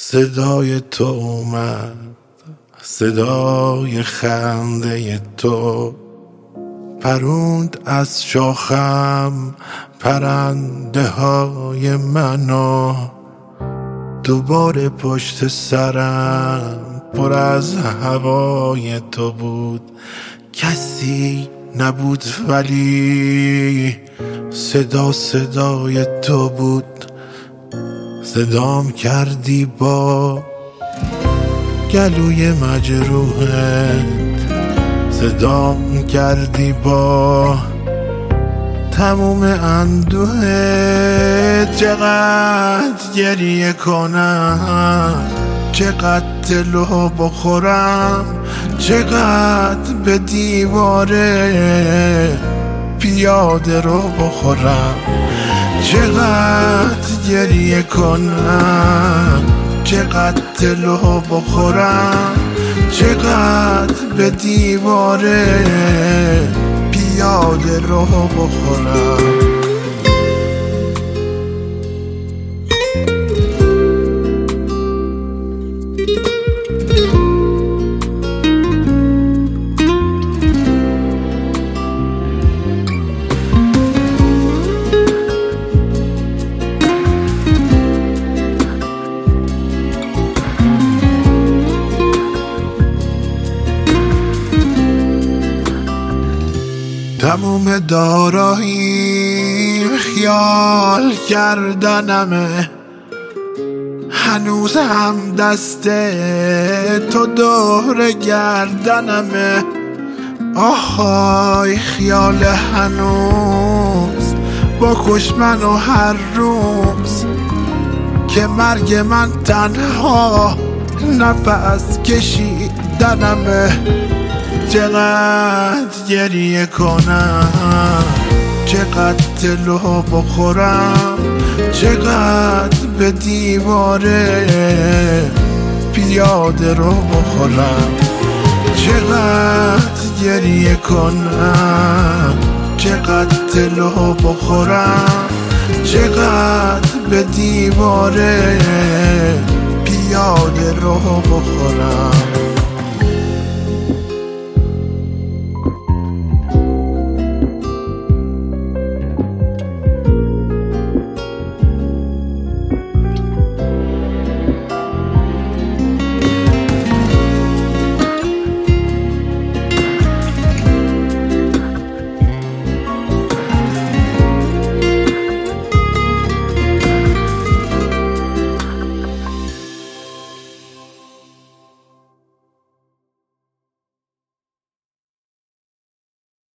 صدای تو اومد، صدای خنده تو پروند از شاخم پرنده های منو. دوباره پشت سرم پر از هوای تو بود، کسی نبود ولی صدای تو بود. صدام کردی با گلوی مجروحت، صدام کردی با تموم اندوهت. چقدر گریه کنم، چقدر دلو بخورم، چقدر به دیواره پیاده رو بخورم. چقدر گریه کنم، چقدر دلو بخورم، چقدر به دیواره پیاده رو بخورم. تموم داراییم خیال کردنمه، هنوز هم دست تو دور گردنمه. آهای خیال هنوز با کش منو هر روز، که مرگ من تنها نفس کشیدنمه. چقدر گریه کنم، چقدر دلو بخورم، چقدر به دیواره پیاده رو بخورم. چقدر گریه کنم، چقدر دلو بخورم، چقدر به دیواره پیاده رو بخورم.